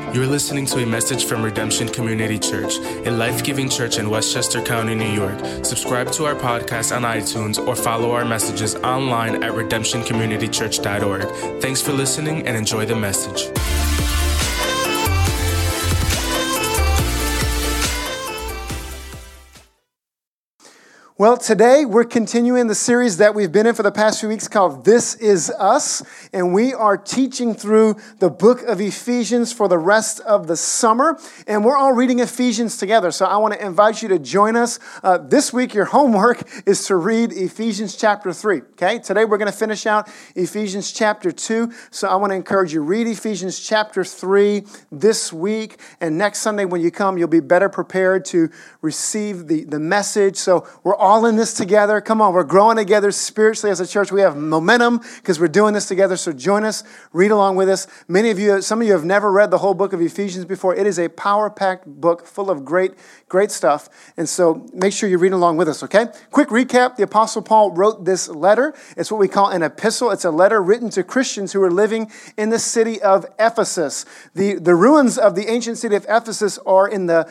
You're listening to a message from Redemption Community Church, a life-giving church in Westchester County, New York. Subscribe to our podcast on iTunes or follow our messages online at redemptioncommunitychurch.org. Thanks for listening and enjoy the message. Well, today we're continuing the series that we've been in for the past few weeks called This Is Us, and we are teaching through the book of Ephesians for the rest of the summer, and we're all reading Ephesians together, so I want to invite you to join us. This week, your homework is to read Ephesians chapter 3, okay? Today we're going to finish out Ephesians chapter 2, so I want to encourage you, read Ephesians chapter 3 this week, and next Sunday when you come, you'll be better prepared to receive the message, so we're all in this together. Come on, we're growing together spiritually as a church. We have momentum because we're doing this together. So join us, read along with us. Some of you have never read the whole book of Ephesians before. It is a power-packed book full of great stuff. And so make sure you read along with us, okay? Quick recap. The Apostle Paul wrote this letter. It's what we call an epistle. It's a letter written to Christians who are living in the city of Ephesus. The ruins of the ancient city of Ephesus are in the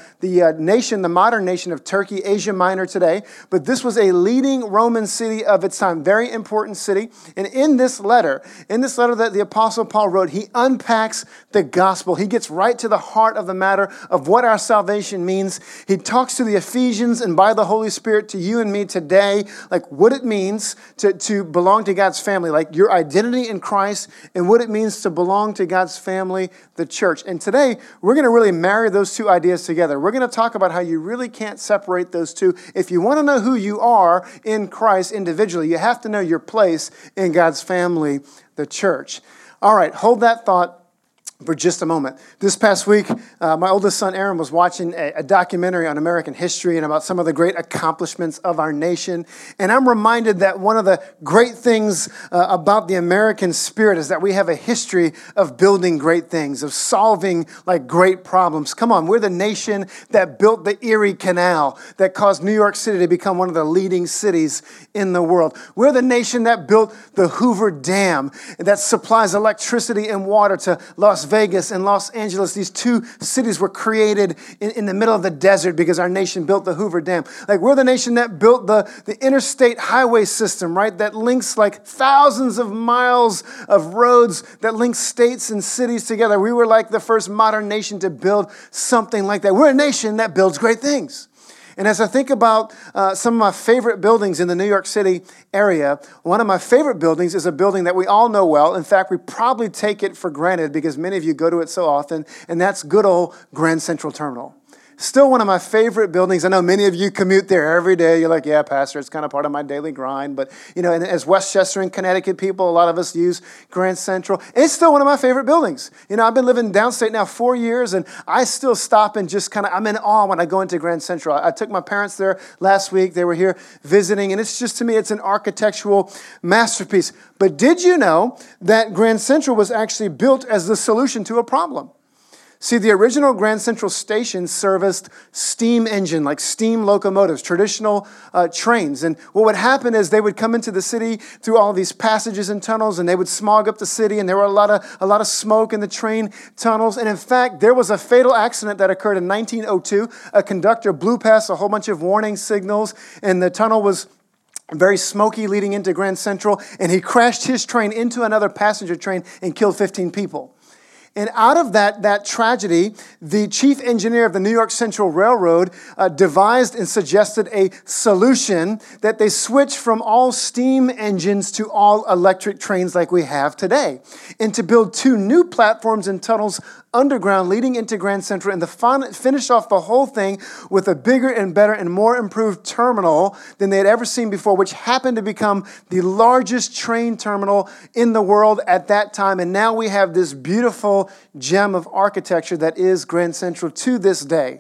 modern nation of Turkey, Asia Minor today. But this was a leading Roman city of its time, very important city. And in this letter that the Apostle Paul wrote, he unpacks the gospel. He gets right to the heart of the matter of what our salvation means. He talks to the Ephesians and by the Holy Spirit to you and me today, like what it means to belong to God's family, like your identity in Christ and what it means to belong to God's family, the church. And today, we're going to really marry those two ideas together. We're going to talk about how you really can't separate those two. If you want to know who you are in Christ individually, you have to know your place in God's family, the church. All right, hold that thought for just a moment. This past week, my oldest son, Aaron, was watching a documentary on American history and about some of the great accomplishments of our nation. And I'm reminded that one of the great things about the American spirit is that we have a history of building great things, of solving like great problems. Come on, we're the nation that built the Erie Canal that caused New York City to become one of the leading cities in the world. We're the nation that built the Hoover Dam that supplies electricity and water to Las Vegas and Los Angeles. These two cities were created in the middle of the desert because our nation built the Hoover Dam. Like we're the nation that built the interstate highway system, right? That links like thousands of miles of roads that link states and cities together. We were like the first modern nation to build something like that. We're a nation that builds great things. And as I think about some of my favorite buildings in the New York City area, one of my favorite buildings is a building that we all know well. In fact, we probably take it for granted because many of you go to it so often, and that's good old Grand Central Terminal. Still one of my favorite buildings. I know many of you commute there every day. You're like, yeah, Pastor, it's kind of part of my daily grind. But, you know, and as Westchester and Connecticut people, a lot of us use Grand Central. It's still one of my favorite buildings. You know, I've been living downstate now 4 years, and I still stop and just I'm in awe when I go into Grand Central. I took my parents there last week. They were here visiting, and it's just, to me, it's an architectural masterpiece. But did you know that Grand Central was actually built as the solution to a problem? See, the original Grand Central Station serviced steam engine, like steam locomotives, traditional trains. And what would happen is they would come into the city through all these passages and tunnels, and they would smog up the city, and there were a lot of smoke in the train tunnels. And in fact, there was a fatal accident that occurred in 1902. A conductor blew past a whole bunch of warning signals, and the tunnel was very smoky leading into Grand Central, and he crashed his train into another passenger train and killed 15 people. And out of that tragedy, the chief engineer of the New York Central Railroad devised and suggested a solution that they switch from all steam engines to all electric trains like we have today, and to build 2 new platforms and tunnels underground leading into Grand Central, and to finish off the whole thing with a bigger and better and more improved terminal than they had ever seen before, which happened to become the largest train terminal in the world at that time. And now we have this beautiful gem of architecture that is Grand Central to this day.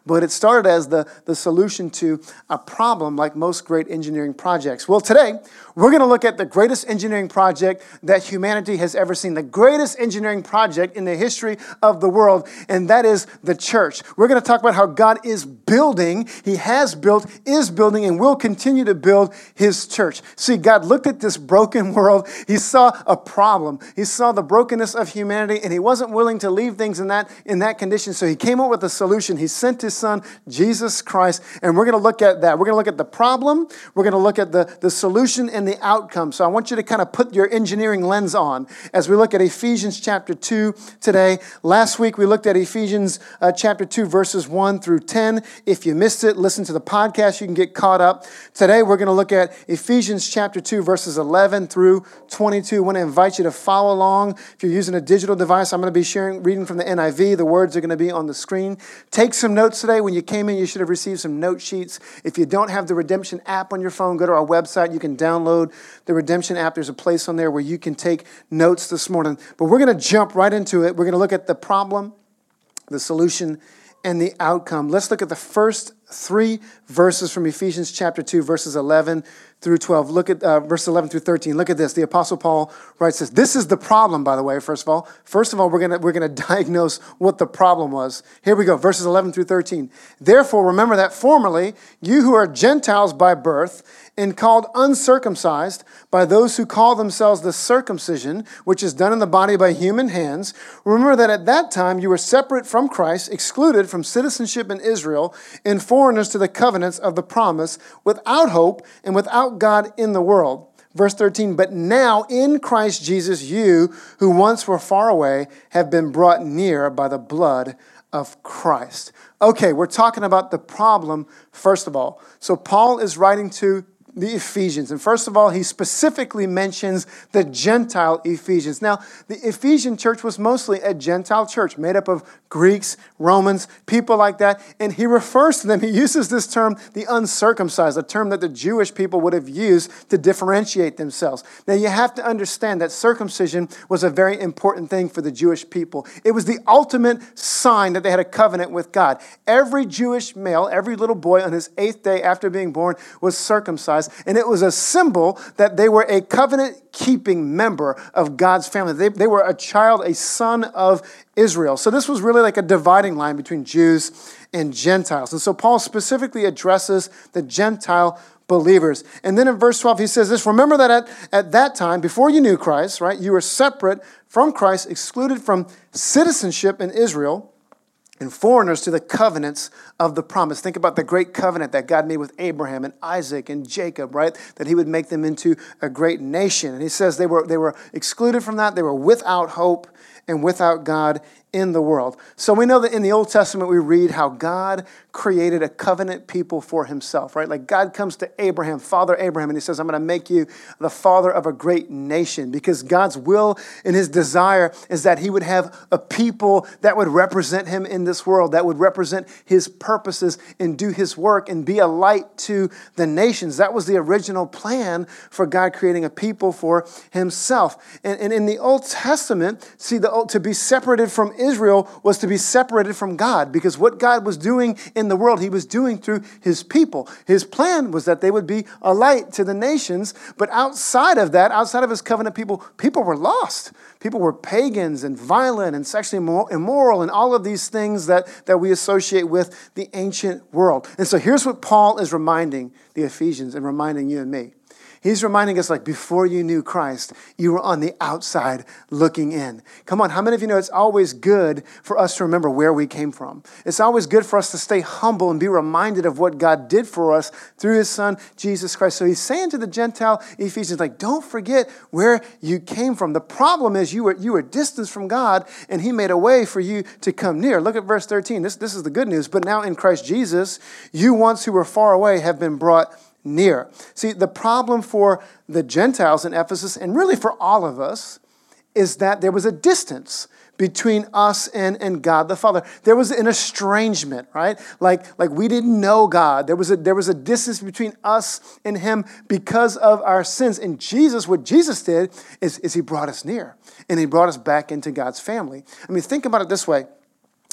but it started as the solution to a problem like most great engineering projects. Well, today, we're going to look at the greatest engineering project that humanity has ever seen, the greatest engineering project in the history of the world, and that is the church. We're going to talk about how God is building, He has built, is building, and will continue to build His church. See, God looked at this broken world. He saw a problem. He saw the brokenness of humanity, and He wasn't willing to leave things in that condition, so He came up with a solution. He sent His Son, Jesus Christ, and we're going to look at that. We're going to look at the problem. We're going to look at the solution and the outcome. So I want you to kind of put your engineering lens on as we look at Ephesians chapter 2 today. Last week we looked at Ephesians chapter 2 verses 1 through 10. If you missed it, listen to the podcast. You can get caught up. Today we're going to look at Ephesians chapter 2 verses 11 through 22. I want to invite you to follow along. If you're using a digital device, I'm going to be reading from the NIV. The words are going to be on the screen. Take some notes today. When you came in, you should have received some note sheets. If you don't have the Redemption app on your phone, go to our website. You can download the Redemption app. There's a place on there where you can take notes this morning. But we're going to jump right into it. We're going to look at the problem, the solution, and the outcome. Let's look at the first 3 verses from Ephesians chapter 2, verses 11 through 12. Look at verses 11 through 13. Look at this. The Apostle Paul writes this. This is the problem, by the way, first of all. First of all, we're gonna diagnose what the problem was. Here we go, verses 11 through 13. Therefore, remember that formerly, you who are Gentiles by birth and called uncircumcised by those who call themselves the circumcision, which is done in the body by human hands, remember that at that time you were separate from Christ, excluded from citizenship in Israel, and foreigners to the covenants of the promise, without hope and without God in the world. Verse 13, but now in Christ Jesus, you who once were far away have been brought near by the blood of Christ. Okay, we're talking about the problem first of all. So Paul is writing to the Ephesians. And first of all, he specifically mentions the Gentile Ephesians. Now, the Ephesian church was mostly a Gentile church made up of Greeks, Romans, people like that. And he refers to them, he uses this term, the uncircumcised, a term that the Jewish people would have used to differentiate themselves. Now, you have to understand that circumcision was a very important thing for the Jewish people. It was the ultimate sign that they had a covenant with God. Every Jewish male, every little boy on his 8th day after being born was circumcised. And it was a symbol that they were a covenant-keeping member of God's family. They were a child, a son of Israel. So this was really like a dividing line between Jews and Gentiles. And so Paul specifically addresses the Gentile believers. And then in verse 12, he says this, remember that at that time, before you knew Christ, right, you were separate from Christ, excluded from citizenship in Israel, and foreigners to the covenants of the promise. Think about the great covenant that God made with Abraham and Isaac and Jacob, right? That he would make them into a great nation. And he says they were excluded from that. They were without hope and without God in the world. So we know that in the Old Testament we read how God created a covenant people for himself, right? Like God comes to Abraham, Father Abraham, and he says, I'm going to make you the father of a great nation, because God's will and his desire is that he would have a people that would represent him in this world, that would represent his purposes and do his work and be a light to the nations. That was the original plan for God creating a people for himself. And in the Old Testament, see, to be separated from Israel was to be separated from God, because what God was doing in the world, he was doing through his people. His plan was that they would be a light to the nations, but outside of that, outside of his covenant people were lost. People were pagans and violent and sexually immoral and all of these things that we associate with the ancient world. And so here's what Paul is reminding the Ephesians and reminding you and me. He's reminding us, like, before you knew Christ, you were on the outside looking in. Come on, how many of you know it's always good for us to remember where we came from? It's always good for us to stay humble and be reminded of what God did for us through his son, Jesus Christ. So he's saying to the Gentile Ephesians, like, don't forget where you came from. The problem is you were distanced from God, and he made a way for you to come near. Look at verse 13. This is the good news. But now in Christ Jesus, you once who were far away have been brought near. See, the problem for the Gentiles in Ephesus, and really for all of us, is that there was a distance between us and God the Father. There was an estrangement, right? Like we didn't know God. There was a distance between us and him because of our sins. And Jesus, what Jesus did is he brought us near, and he brought us back into God's family. I mean, think about it this way.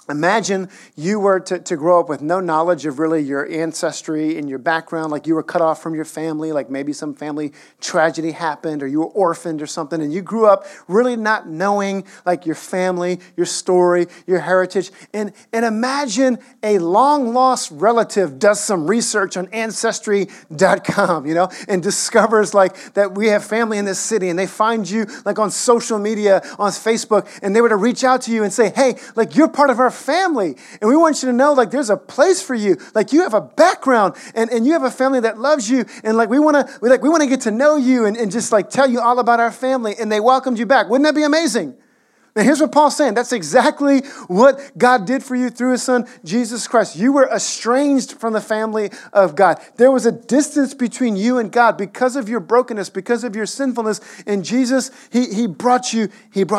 Imagine you were to grow up with no knowledge of really your ancestry and your background, like you were cut off from your family, like maybe some family tragedy happened or you were orphaned or something, and you grew up really not knowing like your family, your story, your heritage. And imagine a long-lost relative does some research on Ancestry.com, and discovers like that we have family in this city, and they find you like on social media, on Facebook, and they were to reach out to you and say, hey, like you're part of our family, and we want you to know like there's a place for you, like you have a background and you have a family that loves you, and like we want to get to know you and just like tell you all about our family, and they welcomed you back. Wouldn't that be amazing? Now, here's what Paul's saying. That's exactly what God did for you through his son, Jesus Christ. You were estranged from the family of God. There was a distance between you and God because of your brokenness, because of your sinfulness. And Jesus, he brought you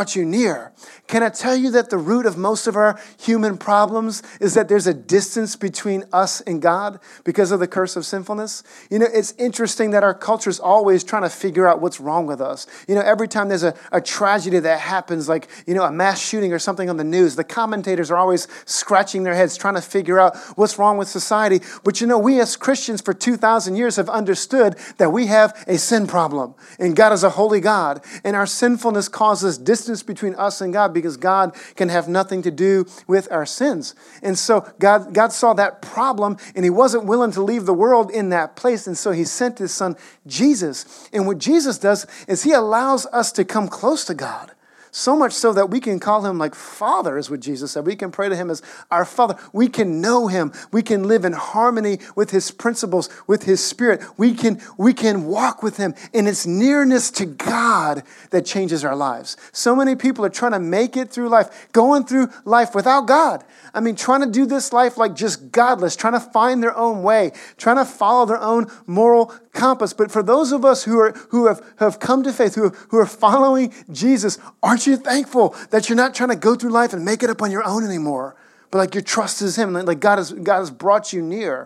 near. Can I tell you that the root of most of our human problems is that there's a distance between us and God because of the curse of sinfulness? It's interesting that our culture is always trying to figure out what's wrong with us. Every time there's a tragedy that happens, like a mass shooting or something on the news, the commentators are always scratching their heads trying to figure out what's wrong with society. But we as Christians for 2,000 years have understood that we have a sin problem, and God is a holy God, and our sinfulness causes distance between us and God because God can have nothing to do with our sins. And so God saw that problem, and he wasn't willing to leave the world in that place, and so he sent his son Jesus. And what Jesus does is he allows us to come close to God. So much so that we can call him like Father, is what Jesus said. We can pray to him as our Father. We can know him. We can live in harmony with his principles, with his Spirit. We can walk with him. And it's nearness to God that changes our lives. So many people are trying to make it through life, going through life without God. I mean, trying to do this life like just godless, trying to find their own way, trying to follow their own moral compass. But for those of us who have come to faith, who are following Jesus, aren't you thankful that you're not trying to go through life and make it up on your own anymore? But like your trust is him. Like God has brought you near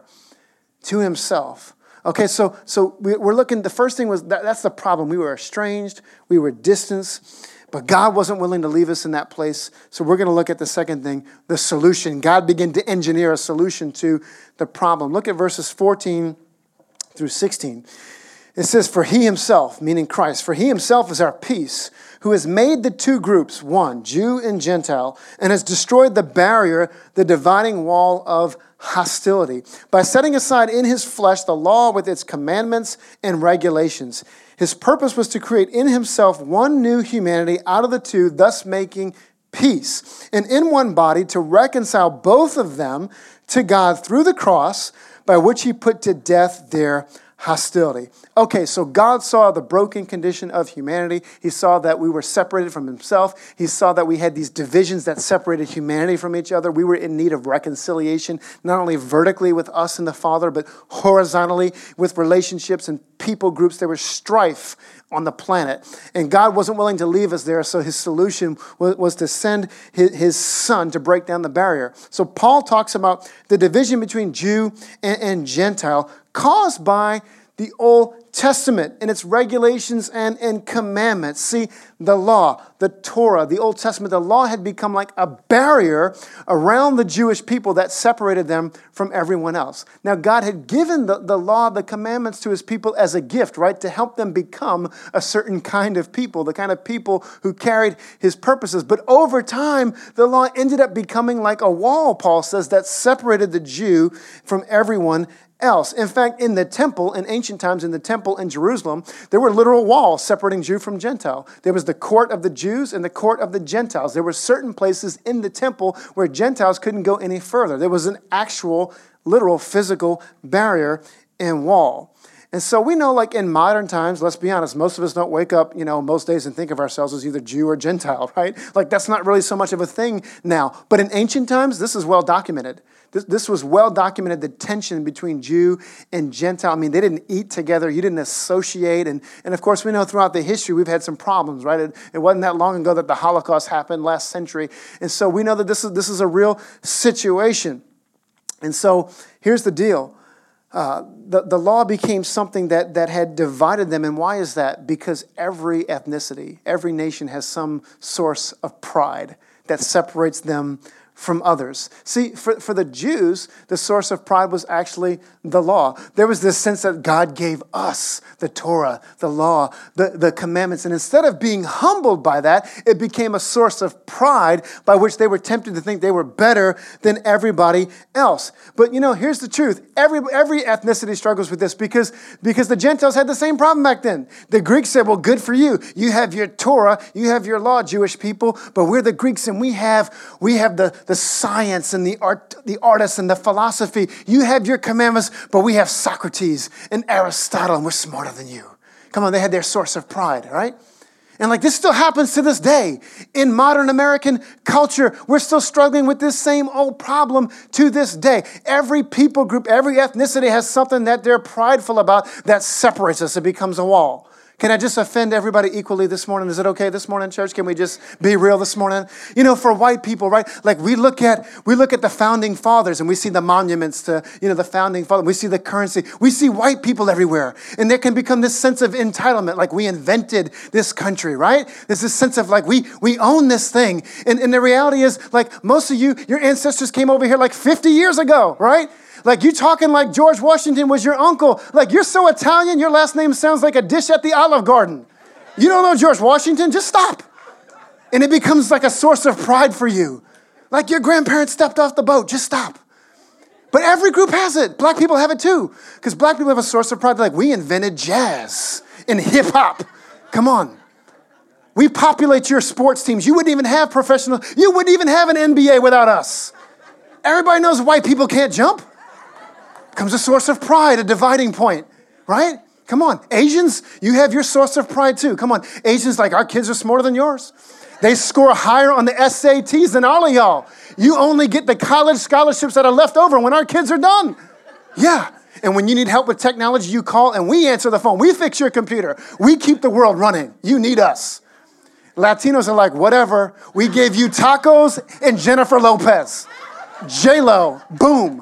to himself. Okay, so we're looking, the first thing was, that's the problem. We were estranged, we were distanced, but God wasn't willing to leave us in that place. So we're going to look at the second thing, the solution. God began to engineer a solution to the problem. Look at verses 14 through 16. It says, for he himself, meaning Christ, for he himself is our peace, who has made the two groups one, Jew and Gentile, and has destroyed the barrier, the dividing wall of hostility, by setting aside in his flesh the law with its commandments and regulations. His purpose was to create in himself one new humanity out of the two, thus making peace, and in one body to reconcile both of them to God through the cross, by which he put to death their hostility. Okay, so God saw the broken condition of humanity. He saw that we were separated from himself. He saw that we had these divisions that separated humanity from each other. We were in need of reconciliation, not only vertically with us and the Father, but horizontally with relationships and people groups. There was strife on the planet. And God wasn't willing to leave us there, so his solution was to send his son to break down the barrier. So Paul talks about the division between Jew and Gentile caused by the Old Testament and its regulations and commandments. See, the law, the Torah, the Old Testament, the law had become like a barrier around the Jewish people that separated them from everyone else. Now, God had given the law, the commandments to his people as a gift, right, to help them become a certain kind of people, the kind of people who carried his purposes. But over time, the law ended up becoming like a wall, Paul says, that separated the Jew from everyone else. In fact, in the temple, in ancient times, in the temple in Jerusalem, there were literal walls separating Jew from Gentile. There was the court of the Jews and the court of the Gentiles. There were certain places in the temple where Gentiles couldn't go any further. There was an actual, literal, physical barrier and wall. And so we know, like in modern times, let's be honest, most of us don't wake up, most days and think of ourselves as either Jew or Gentile, right? Like that's not really so much of a thing now. But in ancient times, this is well documented. This was well documented, the tension between Jew and Gentile. I mean, they didn't eat together. You didn't associate. And of course, we know throughout the history, we've had some problems, right? It wasn't that long ago that the Holocaust happened last century. And so we know that this is a real situation. And so here's the deal. The law became something that had divided them. And why is that? Because every ethnicity, every nation has some source of pride that separates them from others. See, for the Jews, the source of pride was actually the law. There was this sense that God gave us the Torah, the law, the commandments. And instead of being humbled by that, it became a source of pride by which they were tempted to think they were better than everybody else. But here's the truth. Every ethnicity struggles with this because the Gentiles had the same problem back then. The Greeks said, well, good for you. You have your Torah, you have your law, Jewish people, but we're the Greeks and we have the science and the artists and the philosophy. You have your commandments, but we have Socrates and Aristotle and we're smarter than you. Come on, they had their source of pride, right? And this still happens to this day. In modern American culture, we're still struggling with this same old problem to this day. Every people group, every ethnicity has something that they're prideful about that separates us. It becomes a wall. Can I just offend everybody equally this morning? Is it okay this morning, church? Can we just be real this morning? For white people, right? We look at the founding fathers and we see the monuments to, the founding fathers. We see the currency. We see white people everywhere. And there can become this sense of entitlement, like we invented this country, right? There's this sense of we own this thing. And the reality is most of you, your ancestors came over here 50 years ago, right? You talking like George Washington was your uncle. You're so Italian, your last name sounds like a dish at the Olive Garden. You don't know George Washington? Just stop. And it becomes a source of pride for you. Your grandparents stepped off the boat. Just stop. But every group has it. Black people have it too. Because black people have a source of pride. We invented jazz and hip hop. Come on. We populate your sports teams. You wouldn't even have you wouldn't even have an NBA without us. Everybody knows white people can't jump. Becomes a source of pride, a dividing point, right? Come on. Asians, you have your source of pride too. Come on. Asians, our kids are smarter than yours. They score higher on the SATs than all of y'all. You only get the college scholarships that are left over when our kids are done. Yeah. And when you need help with technology, you call and we answer the phone. We fix your computer. We keep the world running. You need us. Latinos are whatever. We gave you tacos and Jennifer Lopez. J-Lo, boom.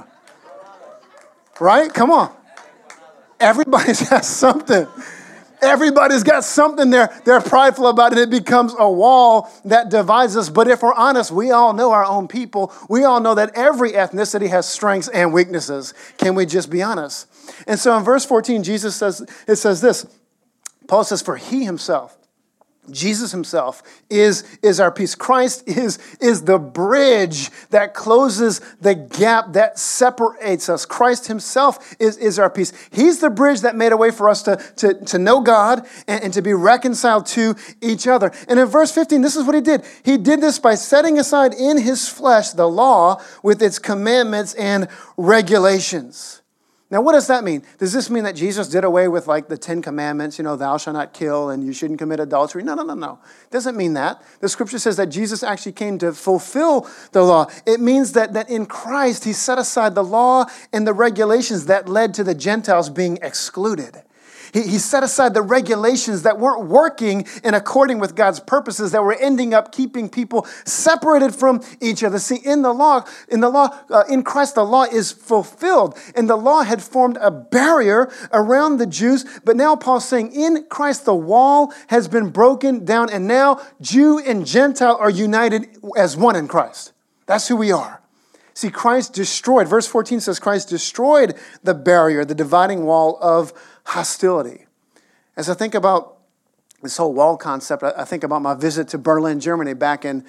Right? Come on. Everybody's got something. Everybody's got something they're prideful about, and it becomes a wall that divides us. But if we're honest, we all know our own people. We all know that every ethnicity has strengths and weaknesses. Can we just be honest? And so in verse 14, it says this. Paul says, for he himself, Jesus himself is our peace. Christ is the bridge that closes the gap that separates us. Christ himself is our peace. He's the bridge that made a way for us to know God and to be reconciled to each other. And in verse 15, this is what he did. He did this by setting aside in his flesh the law with its commandments and regulations. Now, what does that mean? Does this mean that Jesus did away with the 10 commandments, thou shalt not kill and you shouldn't commit adultery? No. It doesn't mean that. The scripture says that Jesus actually came to fulfill the law. It means that in Christ, he set aside the law and the regulations that led to the Gentiles being excluded. He set aside the regulations that weren't working in according with God's purposes, that were ending up keeping people separated from each other. See, in Christ, the law is fulfilled. And the law had formed a barrier around the Jews. But now Paul's saying, in Christ, the wall has been broken down. And now Jew and Gentile are united as one in Christ. That's who we are. See, Christ destroyed, verse 14 says, Christ destroyed the barrier, the dividing wall of hostility. As I think about this whole wall concept, I think about my visit to Berlin, Germany back in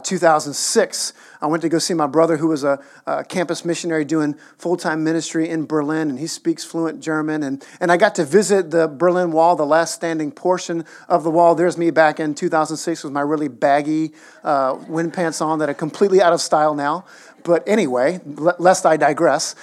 2006. I went to go see my brother who was a campus missionary doing full-time ministry in Berlin, and he speaks fluent German. And I got to visit the Berlin Wall, the last standing portion of the wall. There's me back in 2006 with my really baggy wind pants on that are completely out of style now. But anyway, lest I digress,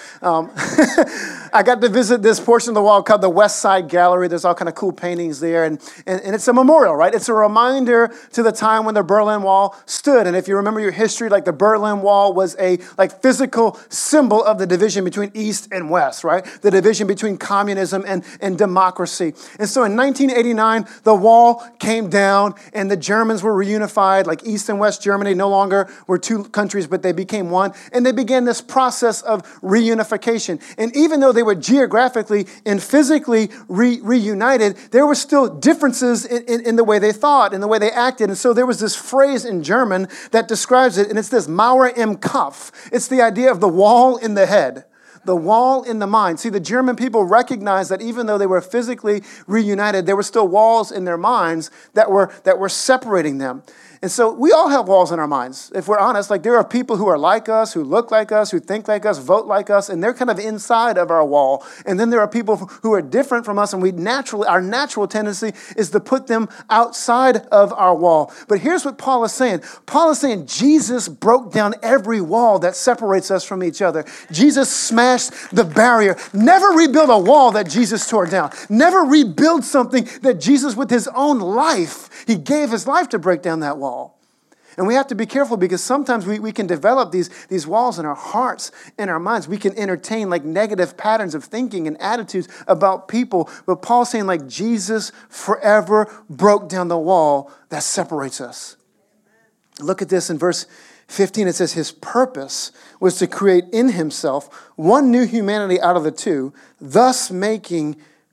I got to visit this portion of the wall called the West Side Gallery. There's all kind of cool paintings there, and it's a memorial, right? It's a reminder to the time when the Berlin Wall stood. And if you remember your history, the Berlin Wall was a physical symbol of the division between East and West, right? The division between communism and democracy. And so in 1989, the wall came down, and the Germans were reunified. East and West Germany no longer were two countries, but they became one. Babylon, and they began this process of reunification. And even though they were geographically and physically reunited, there were still differences in the way they thought, in the way they acted. And so there was this phrase in German that describes it, and it's this Mauer im Kopf. It's the idea of the wall in the head. The wall in the mind. See, the German people recognized that even though they were physically reunited, there were still walls in their minds that were separating them. And so we all have walls in our minds. If we're honest, like there are people who are like us, who look like us, who think like us, vote like us, and they're kind of inside of our wall. And then there are people who are different from us, and our natural tendency is to put them outside of our wall. But here's what Paul is saying. Paul is saying Jesus broke down every wall that separates us from each other. Jesus smashed the barrier. Never rebuild a wall that Jesus tore down. Never rebuild something that Jesus, with his own life, he gave his life to break down that wall. And we have to be careful because sometimes we can develop these walls in our hearts, in our minds. We can entertain like negative patterns of thinking and attitudes about people. But Paul's saying like Jesus forever broke down the wall that separates us. Look at this in verse 15. It says his purpose was to create in himself one new humanity out of the two, thus making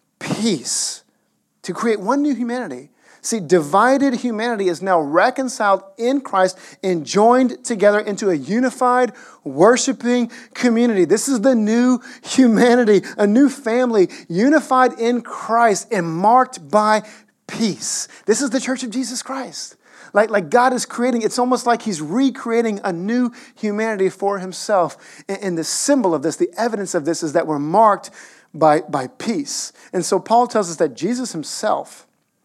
peace. To create one new humanity. See, divided humanity is now reconciled in Christ and joined together into a unified, worshiping community. This is the new humanity, a new family, unified in Christ and marked by peace. This is the church of Jesus Christ. Like God is creating, it's almost like he's recreating a new humanity for himself. And the symbol of this, the evidence of this is that we're marked by peace. And so Paul tells us that Jesus himself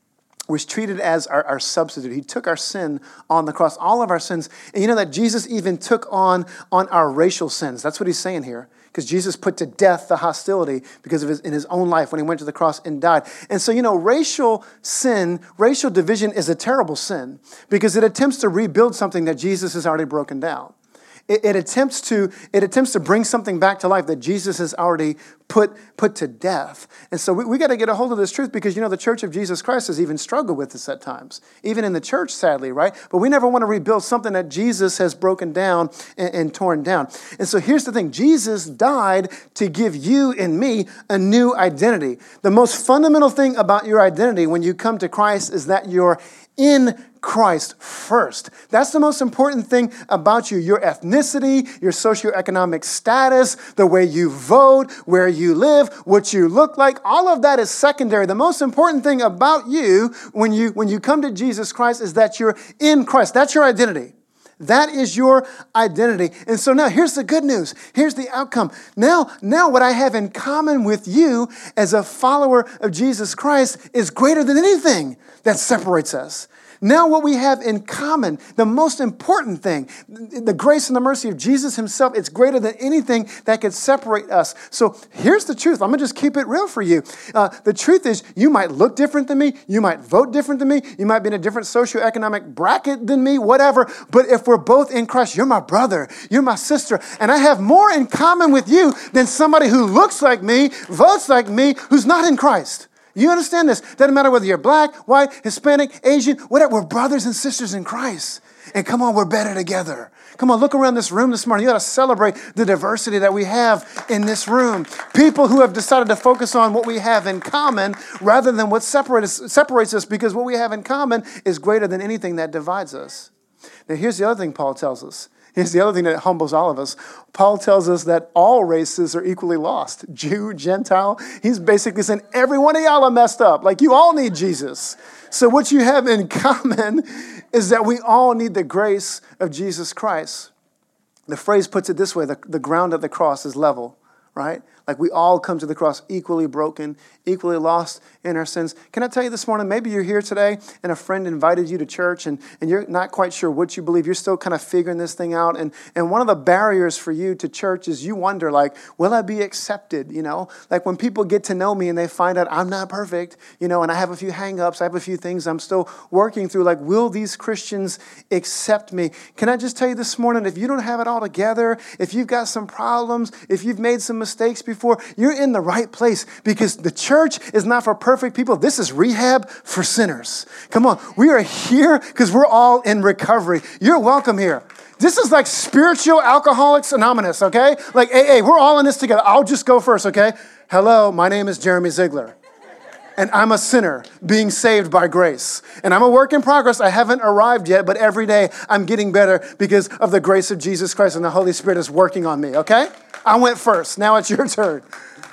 was treated as our substitute. He took our sin on the cross, all of our sins. And you know that Jesus even took on our racial sins. That's what he's saying here. Because Jesus put to death the hostility because of in his own life when he went to the cross and died. And so, you know, racial sin, racial division is a terrible sin because it attempts to rebuild something that Jesus has already broken down. It attempts to bring something back to life that Jesus has already put to death. And so we got to get a hold of this truth because, you know, the church of Jesus Christ has even struggled with this at times, even in the church, sadly, right? But we never want to rebuild something that Jesus has broken down and torn down. And so here's the thing. Jesus died to give you and me a new identity. The most fundamental thing about your identity when you come to Christ is that you're in Christ first. That's the most important thing about you. Your ethnicity, your socioeconomic status, the way you vote, where you live, what you look like, all of that is secondary. The most important thing about you when you come to Jesus Christ is that you're in Christ. That's your identity. That is your identity. And so now here's the good news. Here's the outcome. Now what I have in common with you as a follower of Jesus Christ is greater than anything that separates us. Now what we have in common, the most important thing, the grace and the mercy of Jesus himself, it's greater than anything that could separate us. So here's the truth. I'm going to just keep it real for you. The truth is you might look different than me. You might vote different than me. You might be in a different socioeconomic bracket than me, whatever. But if we're both in Christ, you're my brother. You're my sister. And I have more in common with you than somebody who looks like me, votes like me, who's not in Christ. You understand this? Doesn't matter whether you're black, white, Hispanic, Asian, whatever. We're brothers and sisters in Christ. And come on, we're better together. Come on, look around this room this morning. You got to celebrate the diversity that we have in this room. People who have decided to focus on what we have in common rather than what separates us because what we have in common is greater than anything that divides us. Now, here's the other thing Paul tells us. Here's the other thing that humbles all of us. Paul tells us that all races are equally lost. Jew, Gentile. He's basically saying every one of y'all are messed up. Like you all need Jesus. So what you have in common is that we all need the grace of Jesus Christ. The phrase puts it this way, the ground of the cross is level, right? Like we all come to the cross equally broken, equally lost in our sins. Can I tell you this morning, maybe you're here today and a friend invited you to church and you're not quite sure what you believe. You're still kind of figuring this thing out. And one of the barriers for you to church is you wonder like, will I be accepted? You know, like when people get to know me and they find out I'm not perfect, you know, and I have a few hang-ups, I have a few things I'm still working through. Like, will these Christians accept me? Can I just tell you this morning, if you don't have it all together, if you've got some problems, if you've made some mistakes, mistakes before, you're in the right place because the church is not for perfect people. This is rehab for sinners. Come on, we are here because we're all in recovery. You're welcome here. This is like spiritual Alcoholics Anonymous, okay? Like AA, we're all in this together. I'll just go first, okay? Hello, my name is Jeremy Ziegler. And I'm a sinner being saved by grace. And I'm a work in progress. I haven't arrived yet, but every day I'm getting better because of the grace of Jesus Christ and the Holy Spirit is working on me, okay? I went first. Now it's your turn.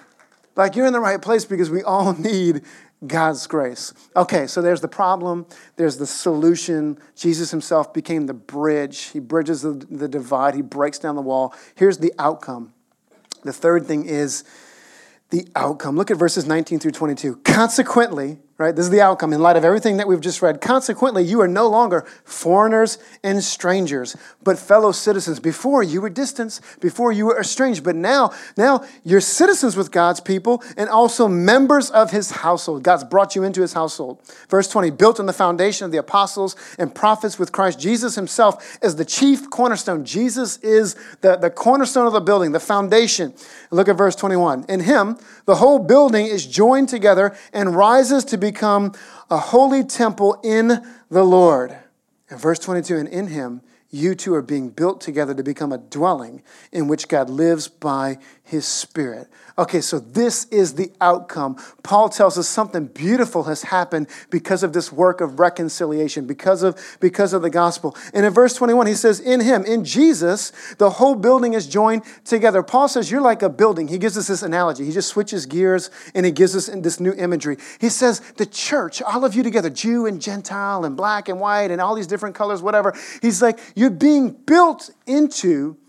Like you're in the right place because we all need God's grace. Okay, so there's the problem. There's the solution. Jesus himself became the bridge. He bridges the divide. He breaks down the wall. Here's the outcome. The third thing is the outcome. Look at verses 19 through 22. Consequently, right, this is the outcome in light of everything that we've just read. Consequently, you are no longer foreigners and strangers, but fellow citizens. Before you were distant, before you were estranged, but now you're citizens with God's people and also members of his household. God's brought you into his household. Verse 20, built on the foundation of the apostles and prophets with Christ Jesus himself as the chief cornerstone. Jesus is the cornerstone of the building, the foundation. Look at verse 21. In him, the whole building is joined together and rises to become a holy temple in the Lord. And verse 22, and in him, you two are being built together to become a dwelling in which God lives by his Spirit. Okay, so this is the outcome. Paul tells us something beautiful has happened because of this work of reconciliation, because of the gospel. And in verse 21, he says, in him, in Jesus, the whole building is joined together. Paul says, you're like a building. He gives us this analogy. He just switches gears and he gives us this new imagery. He says, the church, all of you together, Jew and Gentile and black and white and all these different colors, whatever. He's like, you're being built into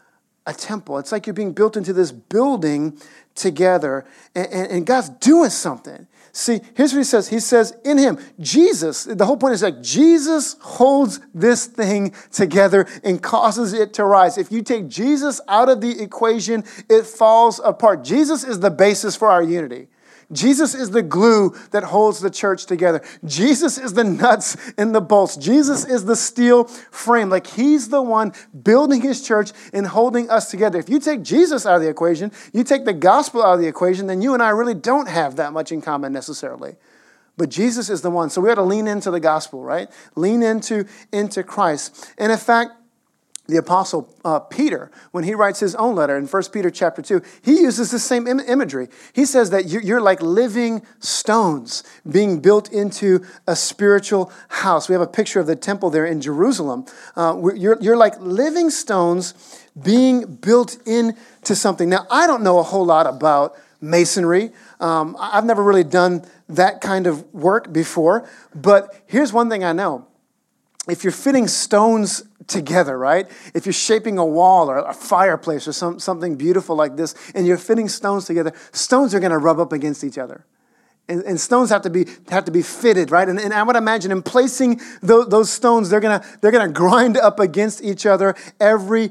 a temple. It's like you're being built into this building together, and God's doing something. See, here's what he says. He says, in him, Jesus, the whole point is like Jesus holds this thing together and causes it to rise. If you take Jesus out of the equation, it falls apart. Jesus is the basis for our unity. Jesus is the glue that holds the church together. Jesus is the nuts and the bolts. Jesus is the steel frame. Like he's the one building his church and holding us together. If you take Jesus out of the equation, you take the gospel out of the equation, then you and I really don't have that much in common necessarily. But Jesus is the one. So we have to lean into the gospel, right? Lean into Christ. And in fact, the apostle Peter, when he writes his own letter in 1 Peter chapter 2, he uses the same imagery. He says that you're like living stones being built into a spiritual house. We have a picture of the temple there in Jerusalem. You're like living stones being built into something. Now, I don't know a whole lot about masonry. I've never really done that kind of work before. But here's one thing I know. If you're fitting stones together, right? If you're shaping a wall or a fireplace or something beautiful like this, and you're fitting stones together, stones are going to rub up against each other. And stones have to be fitted, right? And I would imagine in placing those stones, they're gonna grind up against each other every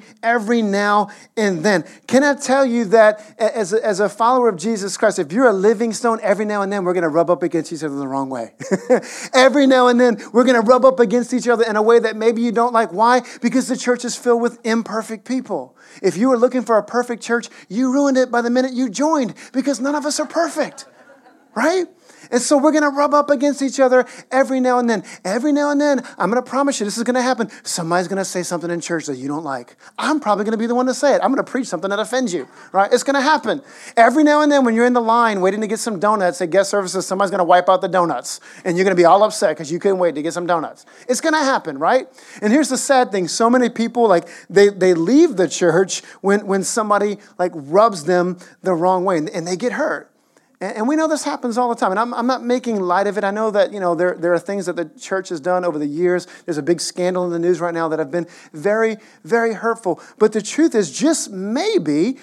now and then. Can I tell you that as a follower of Jesus Christ, if you're a living stone, every now and then we're gonna rub up against each other the wrong way. Every now and then we're gonna rub up against each other in a way that maybe you don't like. Why? Because the church is filled with imperfect people. If you were looking for a perfect church, you ruined it by the minute you joined because none of us are perfect. Right? And so we're going to rub up against each other every now and then. Every now and then, I'm going to promise you this is going to happen. Somebody's going to say something in church that you don't like. I'm probably going to be the one to say it. I'm going to preach something that offends you. Right? It's going to happen. Every now and then when you're in the line waiting to get some donuts at guest services, somebody's going to wipe out the donuts. And you're going to be all upset because you couldn't wait to get some donuts. It's going to happen, right? And here's the sad thing. So many people, like, they leave the church when somebody, like, rubs them the wrong way. And they get hurt. And we know this happens all the time. And I'm not making light of it. I know that, there are things that the church has done over the years. There's a big scandal in the news right now that have been very, very hurtful. But the truth is just maybe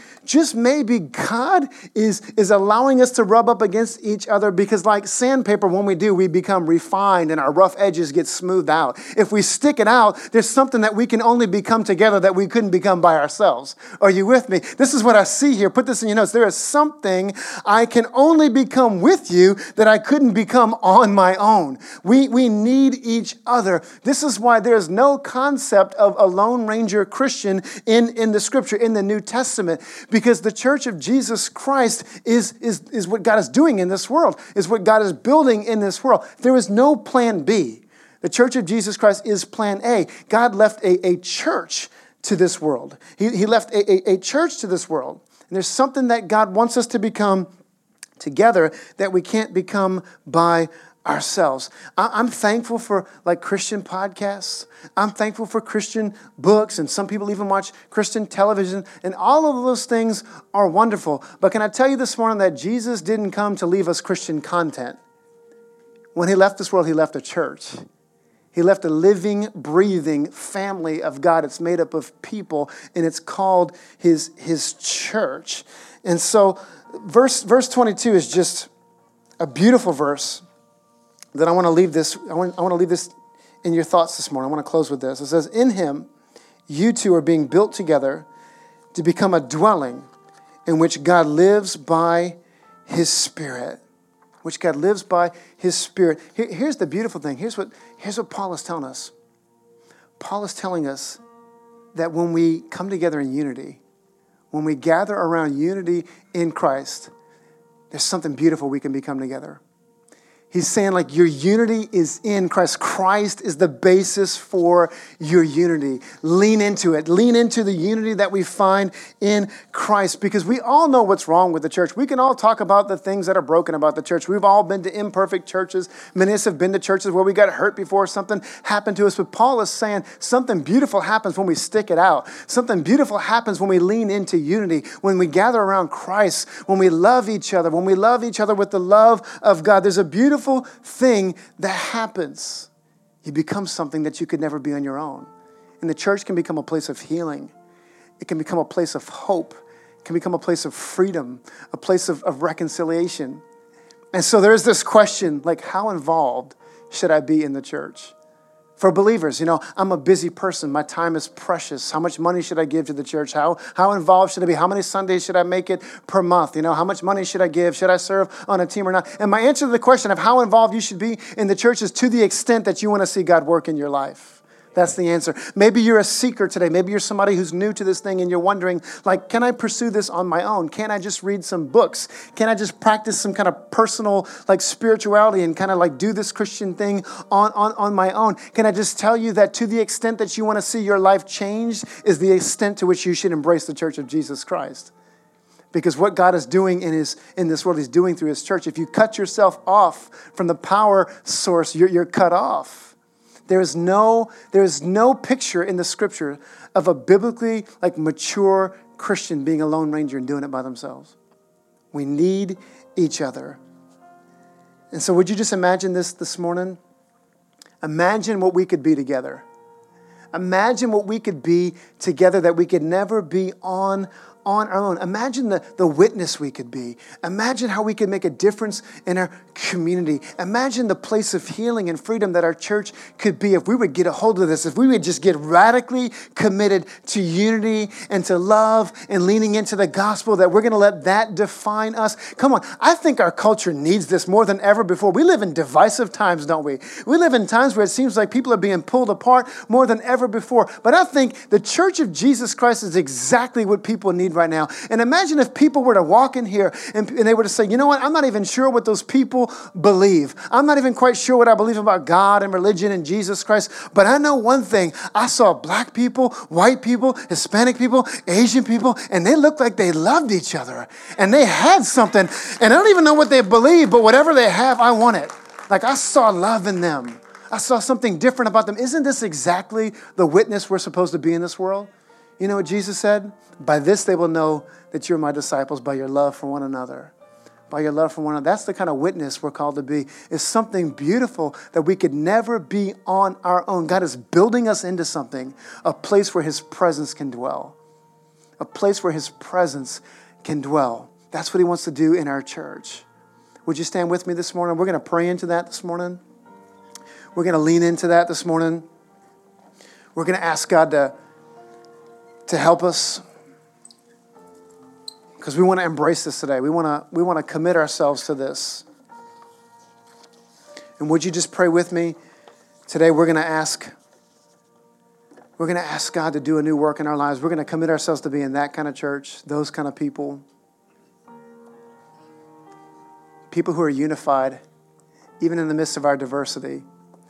God is allowing us to rub up against each other because like sandpaper, when we do, we become refined and our rough edges get smoothed out. If we stick it out, there's something that we can only become together that we couldn't become by ourselves. Are you with me? This is what I see here. Put this in your notes. There is something I can only only become with you that I couldn't become on my own. We need each other. This is why there's no concept of a Lone Ranger Christian in the scripture, in the New Testament, because the church of Jesus Christ is what God is doing in this world, is what God is building in this world. There is no plan B. The church of Jesus Christ is plan A. God left a church to this world. He left a church to this world. And there's something that God wants us to become together that we can't become by ourselves. I'm thankful for like Christian podcasts. I'm thankful for Christian books, and some people even watch Christian television, and all of those things are wonderful. But can I tell you this morning that Jesus didn't come to leave us Christian content. When he left this world, he left a church. He left a living, breathing family of God. It's made up of people, and it's called his church. And so verse 22 is just a beautiful verse that I want to leave this. I want to leave this in your thoughts this morning. I want to close with this. It says, "In him, you two are being built together to become a dwelling in which God lives by his Spirit." Which God lives by his Spirit. Here's the beautiful thing. Here's what Paul is telling us. Paul is telling us that when we come together in unity, when we gather around unity in Christ, there's something beautiful we can become together. He's saying like your unity is in Christ. Christ is the basis for your unity. Lean into it. Lean into the unity that we find in Christ, because we all know what's wrong with the church. We can all talk about the things that are broken about the church. We've all been to imperfect churches. Many of us have been to churches where we got hurt before something happened to us. But Paul is saying something beautiful happens when we stick it out. Something beautiful happens when we lean into unity, when we gather around Christ, when we love each other, when we love each other with the love of God. There's a beautiful thing that happens. You become something that you could never be on your own. And the church can become a place of healing. It can become a place of hope. It can become a place of freedom, a place of reconciliation. And so there's this question, like, how involved should I be in the church? For believers, I'm a busy person. My time is precious. How much money should I give to the church? How involved should I be? How many Sundays should I make it per month? How much money should I give? Should I serve on a team or not? And my answer to the question of how involved you should be in the church is to the extent that you want to see God work in your life. That's the answer. Maybe you're a seeker today. Maybe you're somebody who's new to this thing and you're wondering, like, can I pursue this on my own? Can I just read some books? Can I just practice some kind of personal, like, spirituality and kind of like do this Christian thing on my own? Can I just tell you that to the extent that you want to see your life changed is the extent to which you should embrace the church of Jesus Christ? Because what God is doing in this world, he's doing through his church. If you cut yourself off from the power source, you're cut off. There is no picture in the scripture of a biblically mature Christian being a lone ranger and doing it by themselves. We need each other. And so would you just imagine this morning? Imagine what we could be together. Imagine what we could be together that we could never be on our own. Imagine the witness we could be. Imagine how we could make a difference in our community. Imagine the place of healing and freedom that our church could be if we would get a hold of this, if we would just get radically committed to unity and to love and leaning into the gospel, that we're going to let that define us. Come on, I think our culture needs this more than ever before. We live in divisive times, don't we? We live in times where it seems like people are being pulled apart more than ever before. But I think the church of Jesus Christ is exactly what people need right now. And imagine if people were to walk in here and they were to say, you know what, I'm not even sure what those people believe. I'm not even quite sure what I believe about God and religion and Jesus Christ. But I know one thing. I saw black people, white people, Hispanic people, Asian people, and they looked like they loved each other. And they had something. And I don't even know what they believe, but whatever they have, I want it. Like I saw love in them. I saw something different about them. Isn't this exactly the witness we're supposed to be in this world? You know what Jesus said? By this they will know that you're my disciples, by your love for one another. By your love for one another. That's the kind of witness we're called to be. It's something beautiful that we could never be on our own. God is building us into something, a place where his presence can dwell. A place where his presence can dwell. That's what he wants to do in our church. Would you stand with me this morning? We're going to pray into that this morning. We're going to lean into that this morning. We're going to ask God to help us, because we want to embrace this today. We want to commit ourselves to this. And would you just pray with me? Today we're going to ask God to do a new work in our lives. We're going to commit ourselves to being that kind of church, those kind of people. People who are unified, even in the midst of our diversity.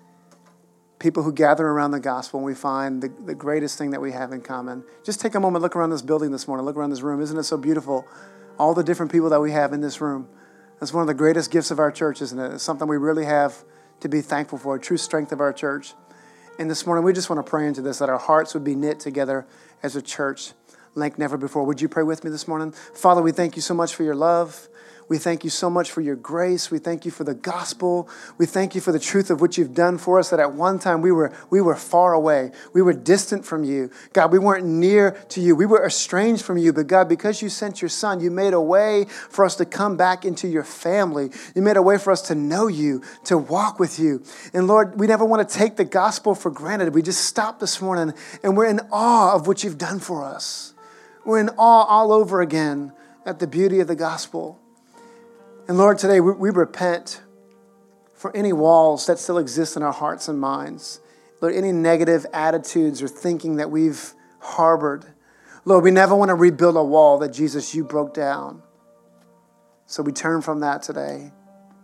People who gather around the gospel and we find the greatest thing that we have in common. Just take a moment, look around this building this morning, look around this room. Isn't it so beautiful? All the different people that we have in this room. That's one of the greatest gifts of our church, isn't it? It's something we really have to be thankful for, a true strength of our church. And this morning, we just want to pray into this, that our hearts would be knit together as a church like never before. Would you pray with me this morning? Father, we thank you so much for your love. We thank you so much for your grace. We thank you for the gospel. We thank you for the truth of what you've done for us, that at one time we were far away. We were distant from you. God, we weren't near to you. We were estranged from you. But God, because you sent your son, you made a way for us to come back into your family. You made a way for us to know you, to walk with you. And Lord, we never want to take the gospel for granted. We just stopped this morning and we're in awe of what you've done for us. We're in awe all over again at the beauty of the gospel. And Lord, today we repent for any walls that still exist in our hearts and minds. Lord, any negative attitudes or thinking that we've harbored. Lord, we never want to rebuild a wall that, Jesus, you broke down. So we turn from that today.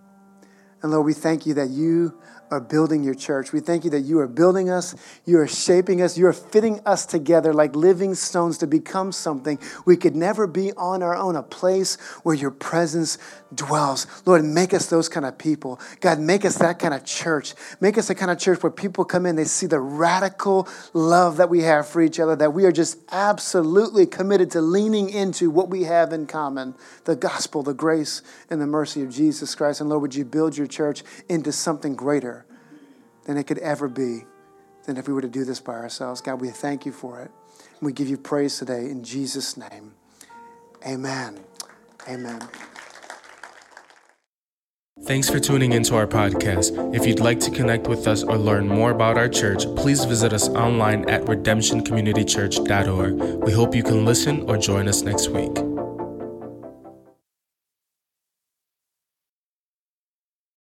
And Lord, we thank you that you are building your church. We thank you that you are building us, you are shaping us, you are fitting us together like living stones to become something we could never be on our own, a place where your presence dwells. Lord, make us those kind of people. God, make us that kind of church. Make us the kind of church where people come in, they see the radical love that we have for each other, that we are just absolutely committed to leaning into what we have in common, the gospel, the grace, and the mercy of Jesus Christ. And Lord, would you build your church into something greater than it could ever be, than if we were to do this by ourselves. God, we thank you for it. And we give you praise today in Jesus' name. Amen. Amen. Thanks for tuning into our podcast. If you'd like to connect with us or learn more about our church, please visit us online at redemptioncommunitychurch.org. We hope you can listen or join us next week.